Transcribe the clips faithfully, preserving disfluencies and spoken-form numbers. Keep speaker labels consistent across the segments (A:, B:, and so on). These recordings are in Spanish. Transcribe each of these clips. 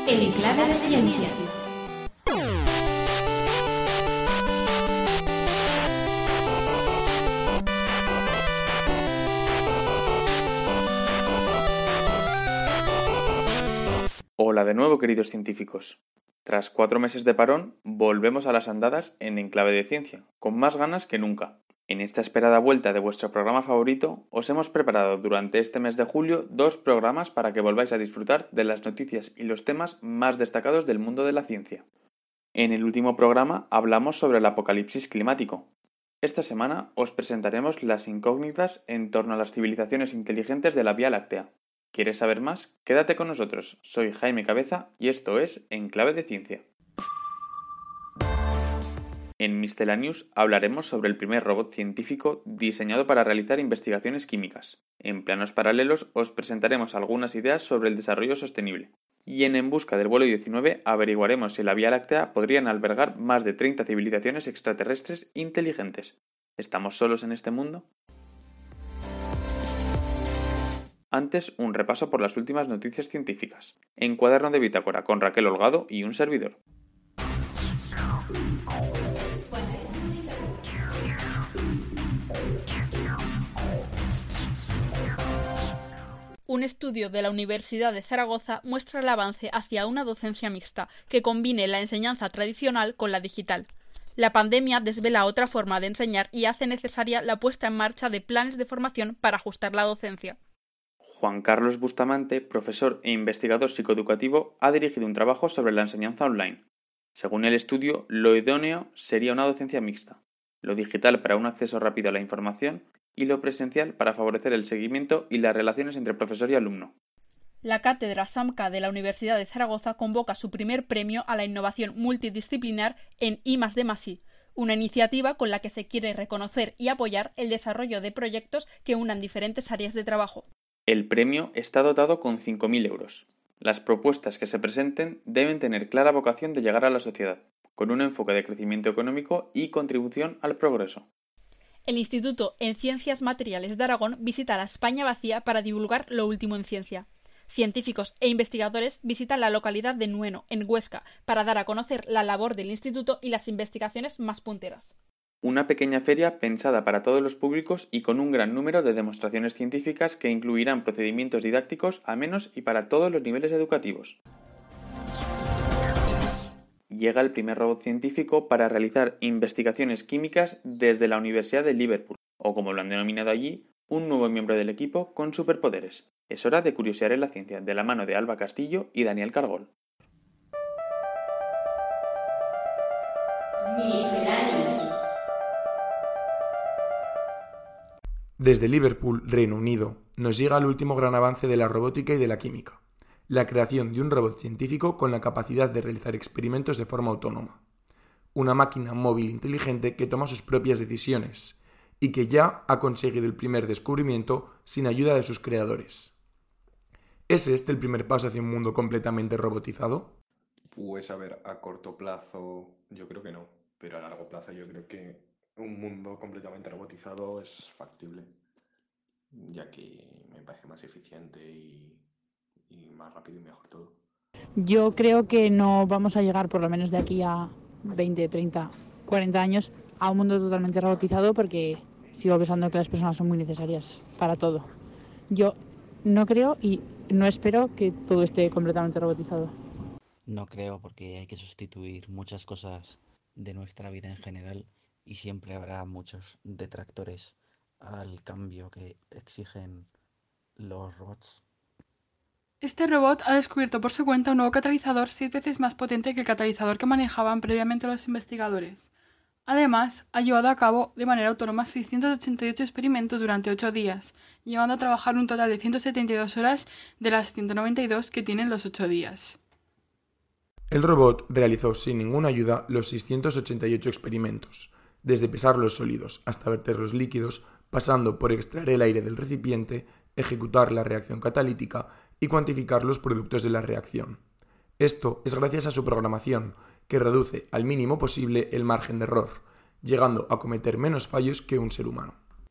A: El Enclave de Ciencia.
B: Hola de nuevo, queridos científicos. Tras cuatro meses de parón, volvemos a las andadas en Enclave de Ciencia, con más ganas que nunca. En esta esperada vuelta de vuestro programa favorito, os hemos preparado durante este mes de julio dos programas para que volváis a disfrutar de las noticias y los temas más destacados del mundo de la ciencia. En el último programa hablamos sobre el apocalipsis climático. Esta semana os presentaremos las incógnitas en torno a las civilizaciones inteligentes de la Vía Láctea. ¿Quieres saber más? Quédate con nosotros. Soy Jaime Cabeza y esto es Enclave de Ciencia. En Miscellaneous hablaremos sobre el primer robot científico diseñado para realizar investigaciones químicas. En Planos Paralelos os presentaremos algunas ideas sobre el desarrollo sostenible. Y en En Busca del Vuelo diecinueve averiguaremos si en la Vía Láctea podrían albergar más de treinta civilizaciones extraterrestres inteligentes. ¿Estamos solos en este mundo? Antes, un repaso por las últimas noticias científicas. En Cuaderno de Bitácora con Raquel Holgado y un servidor.
C: Un estudio de la Universidad de Zaragoza muestra el avance hacia una docencia mixta que combine la enseñanza tradicional con la digital. La pandemia desvela otra forma de enseñar y hace necesaria la puesta en marcha de planes de formación para ajustar la docencia.
B: Juan Carlos Bustamante, profesor e investigador psicoeducativo, ha dirigido un trabajo sobre la enseñanza online. Según el estudio, lo idóneo sería una docencia mixta, lo digital para un acceso rápido a la información y lo presencial para favorecer el seguimiento y las relaciones entre profesor y alumno.
C: La cátedra SAMCA de la Universidad de Zaragoza convoca su primer premio a la innovación multidisciplinar en I más D más I, una iniciativa con la que se quiere reconocer y apoyar el desarrollo de proyectos que unan diferentes áreas de trabajo.
B: El premio está dotado con cinco mil euros. Las propuestas que se presenten deben tener clara vocación de llegar a la sociedad, con un enfoque de crecimiento económico y contribución al progreso.
C: El Instituto en Ciencias Materiales de Aragón visita la España vacía para divulgar lo último en ciencia. Científicos e investigadores visitan la localidad de Nueno, en Huesca, para dar a conocer la labor del instituto y las investigaciones más punteras.
B: Una pequeña feria pensada para todos los públicos y con un gran número de demostraciones científicas que incluirán procedimientos didácticos amenos y para todos los niveles educativos. Llega el primer robot científico para realizar investigaciones químicas desde la Universidad de Liverpool, o como lo han denominado allí, un nuevo miembro del equipo con superpoderes. Es hora de curiosear en la ciencia, de la mano de Alba Castillo y Daniel Cargol.
D: Desde Liverpool, Reino Unido, nos llega el último gran avance de la robótica y de la química, la creación de un robot científico con la capacidad de realizar experimentos de forma autónoma. Una máquina móvil inteligente que toma sus propias decisiones y que ya ha conseguido el primer descubrimiento sin ayuda de sus creadores. ¿Es este el primer paso hacia un mundo completamente robotizado?
E: Pues a ver, a corto plazo yo creo que no, pero a largo plazo yo creo que un mundo completamente robotizado es factible, ya que me parece más eficiente y, y más rápido y mejor todo.
F: Yo creo que no vamos a llegar, por lo menos de aquí a veinte, treinta, cuarenta años, a un mundo totalmente robotizado, porque sigo pensando que las personas son muy necesarias para todo. Yo no creo y no espero que todo esté completamente robotizado.
G: No creo, porque hay que sustituir muchas cosas de nuestra vida en general y siempre habrá muchos detractores al cambio que exigen los robots.
H: Este robot ha descubierto por su cuenta un nuevo catalizador seis veces más potente que el catalizador que manejaban previamente los investigadores. Además, ha llevado a cabo de manera autónoma seiscientos ochenta y ocho experimentos durante ocho días, llegando a trabajar un total de ciento setenta y dos horas de las ciento noventa y dos que tienen los ocho días.
D: El robot realizó sin ninguna ayuda los seiscientos ochenta y ocho experimentos, desde pesar los sólidos hasta verter los líquidos, pasando por extraer el aire del recipiente, ejecutar la reacción catalítica y cuantificar los productos de la reacción. Esto es gracias a su programación, que reduce al mínimo posible el margen de error, llegando a cometer menos fallos que un ser humano.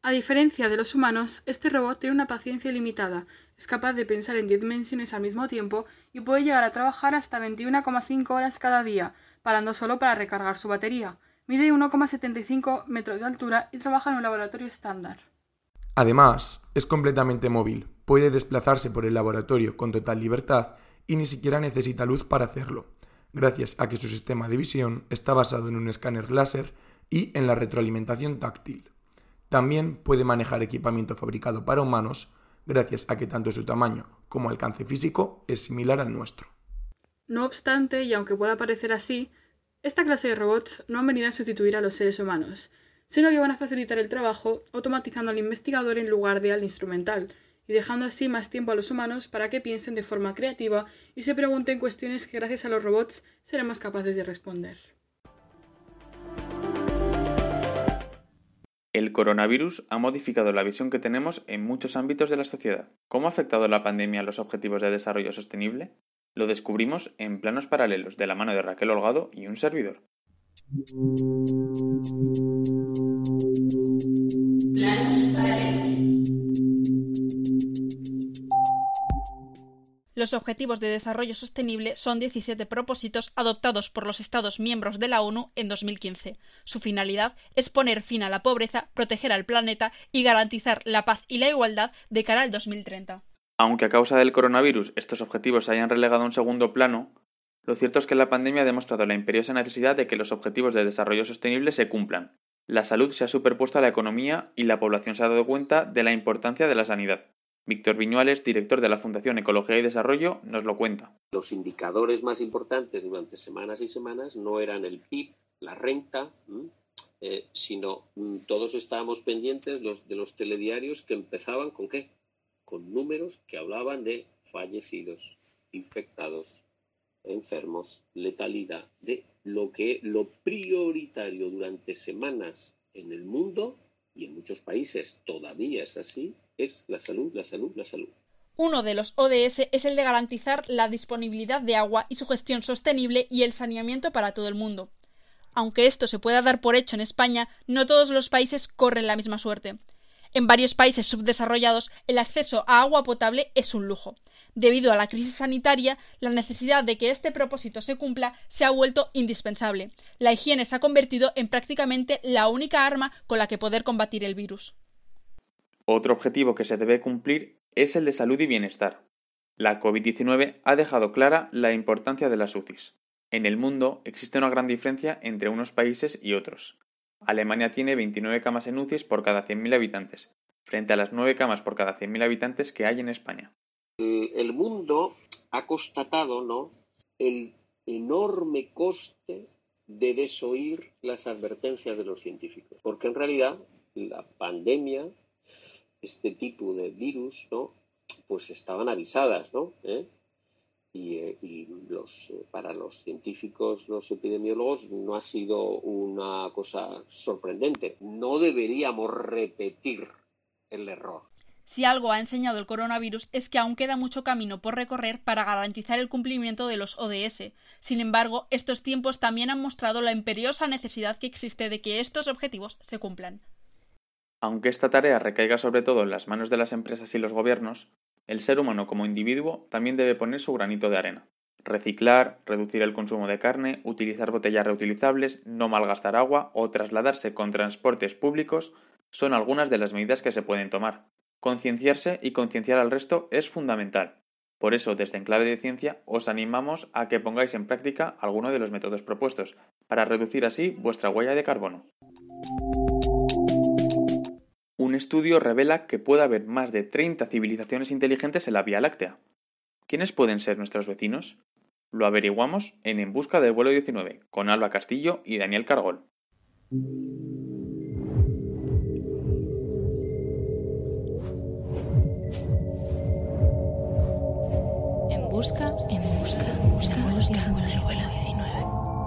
H: A diferencia de los humanos, este robot tiene una paciencia ilimitada, es capaz de pensar en diez dimensiones al mismo tiempo y puede llegar a trabajar hasta veintiuna coma cinco horas cada día, parando solo para recargar su batería. Mide uno coma setenta y cinco metros de altura y trabaja en un laboratorio estándar.
D: Además, es completamente móvil, puede desplazarse por el laboratorio con total libertad y ni siquiera necesita luz para hacerlo, gracias a que su sistema de visión está basado en un escáner láser y en la retroalimentación táctil. También puede manejar equipamiento fabricado para humanos, gracias a que tanto su tamaño como alcance físico es similar al nuestro.
H: No obstante, y aunque pueda parecer así, esta clase de robots no han venido a sustituir a los seres humanos, sino que van a facilitar el trabajo automatizando al investigador en lugar de al instrumental, y dejando así más tiempo a los humanos para que piensen de forma creativa y se pregunten cuestiones que gracias a los robots seremos capaces de responder.
B: El coronavirus ha modificado la visión que tenemos en muchos ámbitos de la sociedad. ¿Cómo ha afectado la pandemia a los objetivos de desarrollo sostenible? Lo descubrimos en Planos Paralelos, de la mano de Raquel Holgado y un servidor.
C: Planos Paralelos. Los Objetivos de Desarrollo Sostenible son diecisiete propósitos adoptados por los Estados miembros de la ONU en dos mil quince. Su finalidad es poner fin a la pobreza, proteger al planeta y garantizar la paz y la igualdad de cara al dos mil treinta.
B: Aunque a causa del coronavirus estos objetivos se hayan relegado a un segundo plano, lo cierto es que la pandemia ha demostrado la imperiosa necesidad de que los Objetivos de Desarrollo Sostenible se cumplan. La salud se ha superpuesto a la economía y la población se ha dado cuenta de la importancia de la sanidad. Víctor Viñuales, director de la Fundación Ecología y Desarrollo, nos lo cuenta.
A: Los indicadores más importantes durante semanas y semanas no eran el P I B, la renta, eh, sino todos estábamos pendientes los, de los telediarios que empezaban ¿con qué? Con números que hablaban de fallecidos, infectados, enfermos, letalidad, de lo que lo prioritario durante semanas en el mundo, y en muchos países todavía es así, es la salud, la salud, la salud.
C: Uno de los O D S es el de garantizar la disponibilidad de agua y su gestión sostenible y el saneamiento para todo el mundo. Aunque esto se pueda dar por hecho en España, no todos los países corren la misma suerte. En varios países subdesarrollados, el acceso a agua potable es un lujo. Debido a la crisis sanitaria, la necesidad de que este propósito se cumpla se ha vuelto indispensable. La higiene se ha convertido en prácticamente la única arma con la que poder combatir el virus.
B: Otro objetivo que se debe cumplir es el de salud y bienestar. La covid diecinueve ha dejado clara la importancia de las U C Is. En el mundo existe una gran diferencia entre unos países y otros. Alemania tiene veintinueve camas en U C Is por cada cien mil habitantes, frente a las nueve camas por cada cien mil habitantes que hay en España.
A: El mundo ha constatado, ¿no?, el enorme coste de desoír las advertencias de los científicos, porque en realidad la pandemia, este tipo de virus, ¿no?, pues estaban avisadas, ¿no? ¿Eh? Y, eh, y los, eh, para los científicos, los epidemiólogos, no ha sido una cosa sorprendente. No deberíamos repetir el error.
C: Si algo ha enseñado el coronavirus es que aún queda mucho camino por recorrer para garantizar el cumplimiento de los O D S. Sin embargo, estos tiempos también han mostrado la imperiosa necesidad que existe de que estos objetivos se cumplan.
B: Aunque esta tarea recaiga sobre todo en las manos de las empresas y los gobiernos, el ser humano como individuo también debe poner su granito de arena. Reciclar, reducir el consumo de carne, utilizar botellas reutilizables, no malgastar agua o trasladarse con transportes públicos son algunas de las medidas que se pueden tomar. Concienciarse y concienciar al resto es fundamental. Por eso, desde Enclave de Ciencia, os animamos a que pongáis en práctica alguno de los métodos propuestos, para reducir así vuestra huella de carbono. Un estudio revela que puede haber más de treinta civilizaciones inteligentes en la Vía Láctea. ¿Quiénes pueden ser nuestros vecinos? Lo averiguamos en En busca del vuelo diecinueve, con Alba Castillo y Daniel Cargol.
I: En busca, en busca, en busca, en busca del vuelo diecinueve.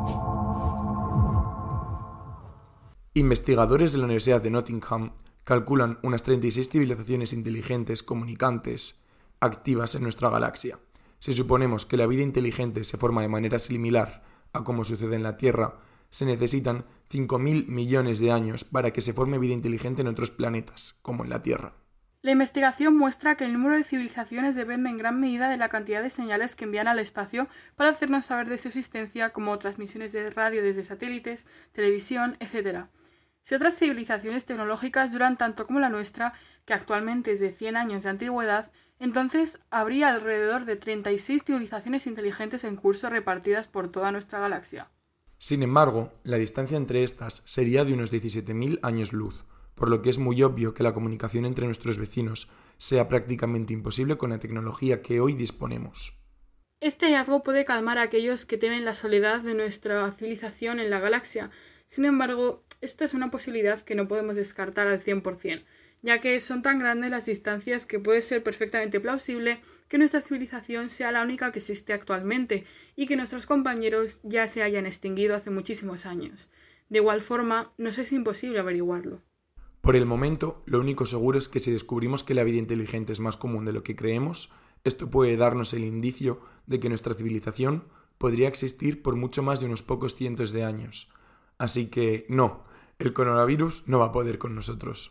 D: Investigadores de la Universidad de Nottingham calculan unas treinta y seis civilizaciones inteligentes comunicantes activas en nuestra galaxia. Si suponemos que la vida inteligente se forma de manera similar a como sucede en la Tierra, se necesitan cinco mil millones de años para que se forme vida inteligente en otros planetas, como en la Tierra.
H: La investigación muestra que el número de civilizaciones depende en gran medida de la cantidad de señales que envían al espacio para hacernos saber de su existencia, como transmisiones de radio desde satélites, televisión, etcétera. Si otras civilizaciones tecnológicas duran tanto como la nuestra, que actualmente es de cien años de antigüedad, entonces habría alrededor de treinta y seis civilizaciones inteligentes en curso repartidas por toda nuestra galaxia.
D: Sin embargo, la distancia entre estas sería de unos diecisiete mil años luz, por lo que es muy obvio que la comunicación entre nuestros vecinos sea prácticamente imposible con la tecnología que hoy disponemos.
H: Este hallazgo puede calmar a aquellos que temen la soledad de nuestra civilización en la galaxia. Sin embargo, esto es una posibilidad que no podemos descartar al cien por cien, ya que son tan grandes las distancias que puede ser perfectamente plausible que nuestra civilización sea la única que existe actualmente y que nuestros compañeros ya se hayan extinguido hace muchísimos años. De igual forma, nos es imposible averiguarlo.
D: Por el momento, lo único seguro es que si descubrimos que la vida inteligente es más común de lo que creemos, esto puede darnos el indicio de que nuestra civilización podría existir por mucho más de unos pocos cientos de años. Así que, no, el coronavirus no va a poder con nosotros.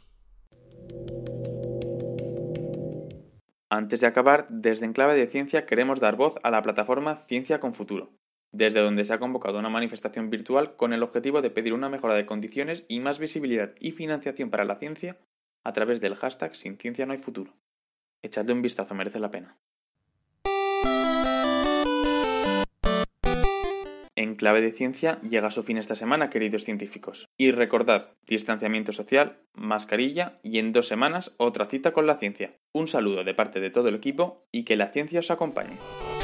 B: Antes de acabar, desde Enclave de Ciencia queremos dar voz a la plataforma Ciencia con Futuro, desde donde se ha convocado una manifestación virtual con el objetivo de pedir una mejora de condiciones y más visibilidad y financiación para la ciencia a través del hashtag Sin Ciencia no hay futuro. Echadle un vistazo, merece la pena. Enclave de Ciencia llega a su fin esta semana, queridos científicos. Y recordad, distanciamiento social, mascarilla y en dos semanas otra cita con la ciencia. Un saludo de parte de todo el equipo y que la ciencia os acompañe.